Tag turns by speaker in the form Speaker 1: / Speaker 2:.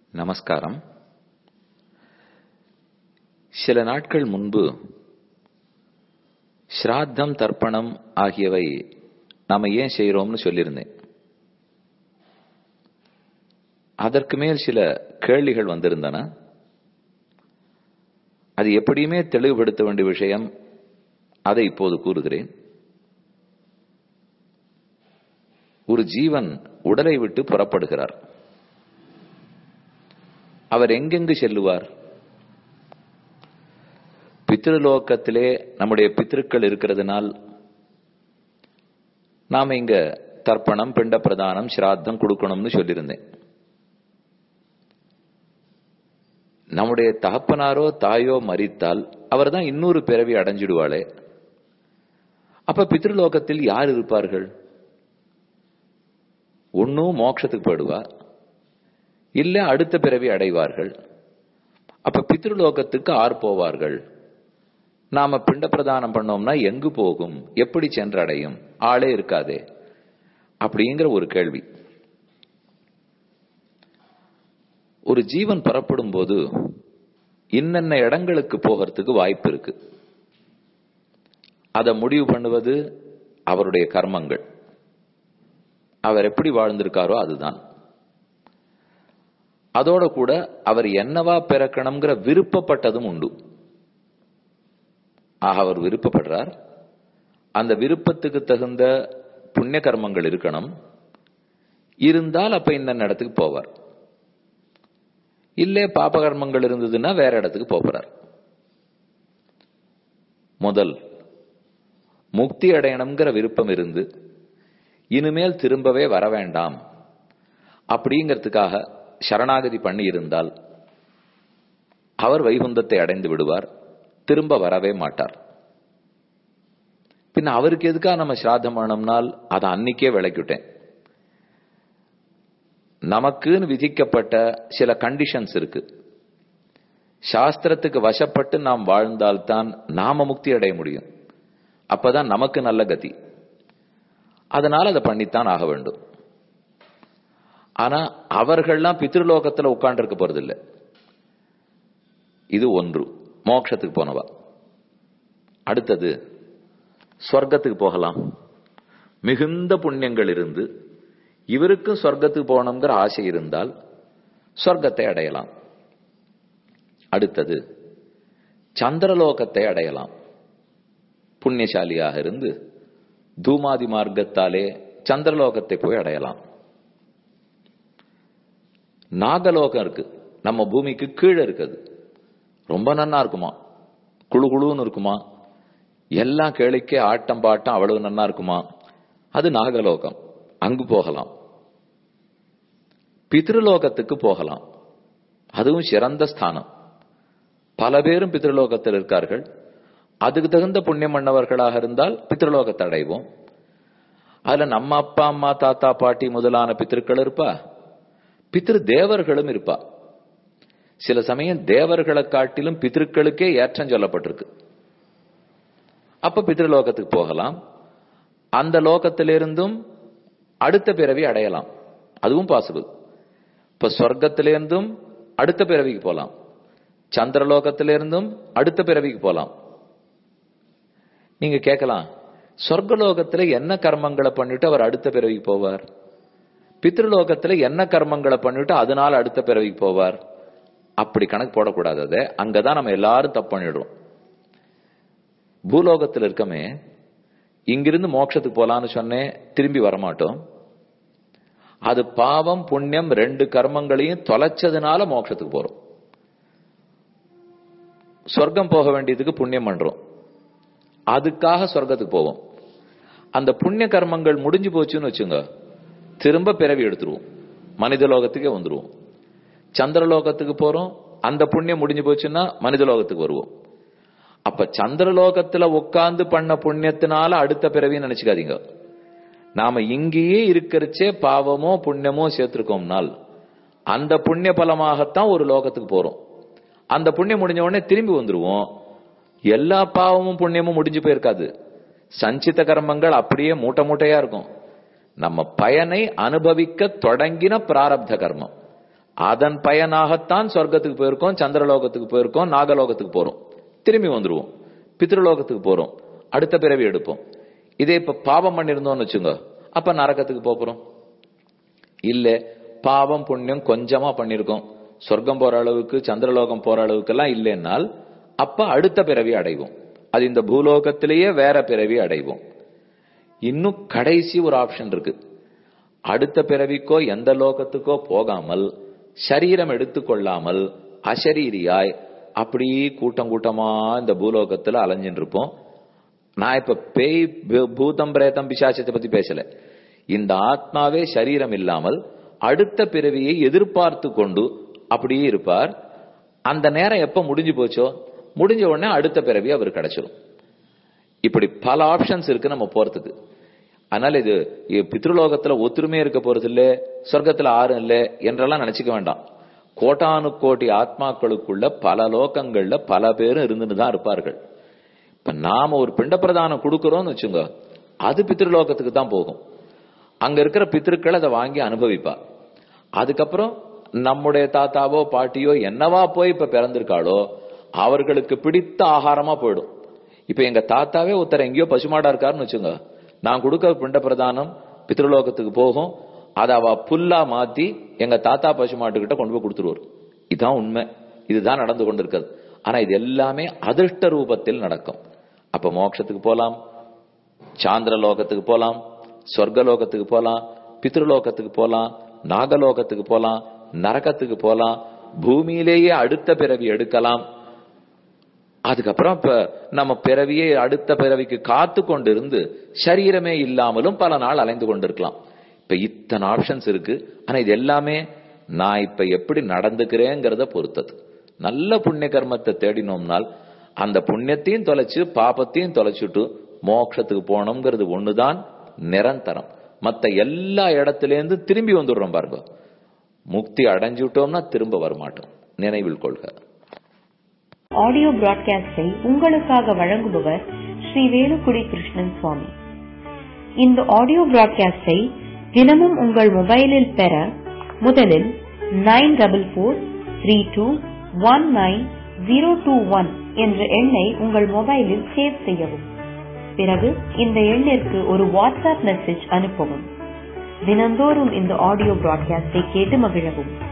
Speaker 1: நமஸ்காரம். சில நாட்கள் முன்பு ஸ்ராத்தம், தர்ப்பணம் ஆகியவை நாம ஏன் செய்யறோம்னு சொல்லியிருந்தேன். அதற்கு மேல் சில கேள்விகள் வந்திருந்தன. அது எப்படியுமே தெளிவுபடுத்த வேண்டிய விஷயம். அதை இப்போது கூறுகிறேன். ஒரு ஜீவன் உடலை விட்டு புறப்படுகிறார். அவர் எங்கெங்கு செல்லுவார்? பித்ருலோகத்திலே நம்முடைய பித்ருக்கள் இருக்கிறதுனால் நாம இங்க தர்ப்பணம், பிண்ட பிரதானம், சிராத்தம் கொடுக்கணும்னு சொல்லியிருந்தேன். நம்முடைய தகப்பனாரோ தாயோ மரித்தால் அவர் தான் இன்னொரு பிறவி அடைஞ்சிடுவாளே. அப்ப பித்ருலோகத்தில் யார் இருப்பார்கள்? ஒன்னும் மோட்சத்துக்கு போயிடுவா, இல்ல அடுத்த பிறவி அடைவார்கள். அப்ப பித்ருலோகத்துக்கு ஆர் போவார்கள்? நாம பிண்ட பிரதானம் பண்ணோம்னா எங்கு போகும்? எப்படி சென்றடையும்? ஆளே இருக்காதே அப்படிங்கிற ஒரு கேள்வி. ஒரு ஜீவன் புறப்படும் போது இன்னென்ன இடங்களுக்கு போகிறதுக்கு வாய்ப்பு இருக்கு. அதை முடிவு பண்ணுவது அவருடைய கர்மங்கள். அவர் எப்படி வாழ்ந்திருக்காரோ அதுதான். அதோட கூட அவர் என்னவா பிறக்கணுங்கிற விருப்பப்பட்டதும் உண்டு. அவர் விருப்பப்படுறார். அந்த விருப்பத்துக்கு தகுந்த புண்ணிய கர்மங்கள் இருக்கணும். இருந்தால் அப்ப இந்த இடத்துக்கு போவார். இல்லே பாப கர்மங்கள் இருந்ததுன்னா வேற இடத்துக்கு போறார். முதல் முக்தி அடையணுங்கிற விருப்பம் இருந்து இனிமேல் திரும்பவே வர வேண்டாம் அப்படிங்கிறதுக்காக சரணாகதி பண்ணி இருந்தால் அவர் வைகுந்தத்தை அடைந்து விடுவார். திரும்ப வரவே மாட்டார். பின்ன அவருக்கு எதுக்காக நம்ம சிராதம் பண்ணோம்னால் அதை அன்னைக்கே விளக்கிவிட்டேன். நமக்குன்னு விதிக்கப்பட்ட சில கண்டிஷன்ஸ் இருக்கு. சாஸ்திரத்துக்கு வசப்பட்டு நாம் வாழ்ந்தால்தான் நாம முக்தி அடைய முடியும். அப்பதான் நமக்கு நல்ல கதி. அதனால அதை பண்ணித்தான் ஆக வேண்டும். ஆனா அவர்கள்லாம் பித்ருலோகத்துல உட்கார்ந்து இருக்க போறது இல்லை. இது ஒன்று, மோட்சத்துக்கு போனவா. அடுத்தது சொர்க்கத்துக்கு போகலாம். மிகுந்த புண்ணியங்கள் இருந்து இவருக்கும் சொர்க்கத்துக்கு போகணுங்கிற ஆசை இருந்தால் சொர்க்கத்தை அடையலாம். அடுத்தது சந்திரலோகத்தை அடையலாம். புண்ணியசாலியாக இருந்து தூமாதி மார்க்கத்தாலே சந்திரலோகத்தை போய் அடையலாம். நாகலோகம் இருக்கு, நம்ம பூமிக்கு கீழே இருக்குது. ரொம்ப நன்னா இருக்குமா, குழு குழுன்னு இருக்குமா, எல்லாம் கேளிக்கை ஆட்டம் பாட்டம் அவ்வளவு நன்னா இருக்குமா. அது நாகலோகம். அங்கு போகலாம். பித்ருலோகத்துக்கு போகலாம். அதுவும் சிறந்த ஸ்தானம். பல பேரும் பித்ருலோகத்தில் இருக்கார்கள். அதுக்கு தகுந்த புண்ணியம் பண்ணவர்களாக இருந்தால் பித்ருலோகத்தை அடைவோம். அதுல நம்ம அப்பா அம்மா தாத்தா பாட்டி முதலான பித்திருக்கள் இருப்பா. பித்ரு தேவர்களும் இருப்பா. சில சமயம் தேவர்களை காட்டிலும் பித்திருக்களுக்கே ஏற்றம் சொல்லப்பட்டிருக்கு. அப்ப பித்ருலோகத்துக்கு போகலாம். அந்த லோகத்திலிருந்தும் அடுத்த பிறவி அடையலாம். அதுவும் பாசிபிள். இப்ப சொர்க்கத்திலிருந்தும் அடுத்த பிறவிக்கு போலாம். சந்திரலோகத்திலிருந்தும் அடுத்த பிறவிக்கு போலாம். நீங்க கேட்கலாம், சொர்க்கலோகத்துல என்ன கர்மங்களை பண்ணிட்டு அவர் அடுத்த பிறவிக்கு போவார்? பித்ருலோகத்துல என்ன கர்மங்களை பண்ணிட்டு அதனால அடுத்த பிறவிக்கு போவார்? அப்படி கணக்கு போடக்கூடாது. அதை அங்கதான் நம்ம எல்லாரும் தப்பு பண்ணிடுறோம். பூலோகத்தில் இருக்கமே, இங்கிருந்து மோட்சத்துக்கு போலான்னு சொன்னேன், திரும்பி வரமாட்டோம். அது பாவம் புண்ணியம் ரெண்டு கர்மங்களையும் தொலைச்சதுனால மோட்சத்துக்கு போறோம். சொர்க்கம் போக வேண்டியதுக்கு புண்ணியம் பண்றோம், அதுக்காக சொர்க்கத்துக்கு போவோம். அந்த புண்ணிய கர்மங்கள் முடிஞ்சு போச்சுன்னு வச்சுங்க, திரும்ப பிறவி எடுத்துருவோம், மனித லோகத்துக்கே வந்துருவோம். சந்திரலோகத்துக்கு போறோம், அந்த புண்ணியம் முடிஞ்சு போச்சுன்னா மனித லோகத்துக்கு வருவோம். அப்ப சந்திரலோகத்துல உட்கார்ந்து பண்ண புண்ணியத்தினால அடுத்த பிறவின்னு நினைச்சுக்காதீங்க. நாம இங்கேயே இருக்கிறச்சே பாவமோ புண்ணியமோ சேர்த்திருக்கோம்னால் அந்த புண்ணிய பலமாகத்தான் ஒரு லோகத்துக்கு போறோம். அந்த புண்ணியம் முடிஞ்ச உடனே திரும்பி வந்துருவோம். எல்லா பாவமும் புண்ணியமும் முடிஞ்சு போயிருக்காது. சஞ்சித கர்மங்கள் அப்படியே மூட்டை மூட்டையா இருக்கும். நம்ம பயனை அனுபவிக்க தொடங்கின பிராரப்த கர்மம் அதன் பயனாகத்தான் சொர்க்கத்துக்கு போயிருக்கோம், சந்திரலோகத்துக்கு போயிருக்கோம், நாகலோகத்துக்கு போறோம், திரும்பி வந்துருவோம், பித்ருலோகத்துக்கு போறோம், அடுத்த பிறவி எடுப்போம். இதே இப்ப பாவம் பண்ணிருந்தோம்னு வச்சுங்க, அப்ப நரகத்துக்கு போறோம். இல்ல பாவம் புண்ணியம் கொஞ்சமா பண்ணிருக்கோம், சொர்க்கம் போற அளவுக்கு சந்திரலோகம் போற அளவுக்கு எல்லாம் இல்லைன்னால் அப்ப அடுத்த பிறவி அடைவோம். அது இந்த பூலோகத்திலேயே வேற பிறவி அடைவோம். இன்னும் கடைசி ஒரு ஆப்ஷன் இருக்கு. அடுத்த பிறவிக்கோ எந்த லோகத்துக்கோ போகாமல் சரீரம் எடுத்துக்கொள்ளாமல் அசரீரியாய் அப்படியே கூட்டம் கூட்டமா இந்த பூலோகத்துல அலைஞ்சிட்டு இருப்போம். நான் இப்ப பேய் பூதம் பிரேதம் பிசாசத்தை பத்தி பேசல. இந்த ஆத்மாவே சரீரம் இல்லாமல் அடுத்த பிறவியை எதிர்பார்த்து கொண்டு அப்படியே இருப்பார். அந்த நேரம் எப்ப முடிஞ்சு போச்சோ, முடிஞ்ச உடனே அடுத்த பிறவி அவர் கிடைச்சிடும். இப்படி பல ஆப்ஷன்ஸ் இருக்கு நம்ம போறதுக்கு. அதனால இது பித்ருலோகத்துல ஒத்துருமே இருக்க போறது இல்ல, சொர்க்கத்துல ஆறும் இல்ல என்றெல்லாம் நினைச்சுக்க வேண்டாம். கோட்டானு கோடி ஆத்மாக்களுக்குள்ள பல லோகங்கள்ல பல பேரும் இருந்துட்டு தான் இருப்பார்கள். இப்ப நாம ஒரு பிண்ட பிரதானம் கொடுக்கறோம்னு வச்சுங்க, அது பித்ருலோகத்துக்கு தான் போகும். அங்க இருக்கிற பித்ருக்கள் அதை வாங்கி அனுபவிப்பா. அதுக்கப்புறம் நம்முடைய தாத்தாவோ பாட்டியோ என்னவா போய் இப்ப பிறந்திருக்காளோ அவர்களுக்கு பிடித்த ஆகாரமா போயிடும். இப்ப எங்க தாத்தாவே ஒருத்தர் எங்கேயோ பசுமாடா இருக்காருன்னு வச்சுங்க, நான் கொடுக்க பிண்ட பிரதானம் பித்ருலோகத்துக்கு போகும். அதை அவ புல்லா மாத்தி எங்க தாத்தா பசுமாட்டுக்கிட்ட கொண்டு போய் கொடுத்துருவார். இதுதான் உண்மை, இதுதான் நடந்து கொண்டிருக்கிறது. ஆனா இது எல்லாமே அதிர்ஷ்ட ரூபத்தில் நடக்கும். அப்ப மோட்சத்துக்கு போலாம், சாந்திரலோகத்துக்கு போலாம், சொர்க்கலோகத்துக்கு போலாம், பித்ருலோகத்துக்கு போலாம், நாகலோகத்துக்கு போலாம், நரகத்துக்கு போலாம், பூமியிலேயே அடுத்த பிறவி எடுக்கலாம். அதுக்கப்புறம் இப்ப நம்ம பிறவியை அடுத்த பிறவிக்கு காத்து கொண்டிருந்து சரீரமே இல்லாமலும் பல நாள் அலைந்து கொண்டிருக்கலாம். இப்ப இத்தனை ஆப்ஷன்ஸ் இருக்கு. ஆனா இது எல்லாமே நான் இப்ப எப்படி நடந்துக்கிறேங்கிறத பொறுத்தது. நல்ல புண்ணிய கர்மத்தை தேடினோம்னால் அந்த புண்ணியத்தையும் தொலைச்சு பாபத்தையும் தொலைச்சுட்டு மோட்சத்துக்கு போனோம்ங்கிறது ஒண்ணுதான் நிரந்தரம். மத்த எல்லா இடத்திலேருந்து திரும்பி வந்துடுறோம் பாருங்க. முக்தி அடைஞ்சுட்டோம்னா திரும்ப வரமாட்டோம், நினைவில் கொள்க.
Speaker 2: ஆடியோ பிராட்காஸ்டை உங்களுக்காக வழங்குபவர் ஸ்ரீ வேலுக்குடி கிருஷ்ணன் சுவாமி. இந்த ஆடியோ பிராட்காஸ்டை தினமும் உங்கள் மொபைலில் பெற முதலில் 9443219021 என்ற எண்ணை உங்கள் மொபைலில் சேவ் செய்யவும். பிறகு இந்த எண்ணிற்கு ஒரு வாட்ஸ்அப் மெசேஜ் அனுப்பவும். தினந்தோறும் இந்த ஆடியோ பிராட்காஸ்டை கேட்டு மகிழவும்.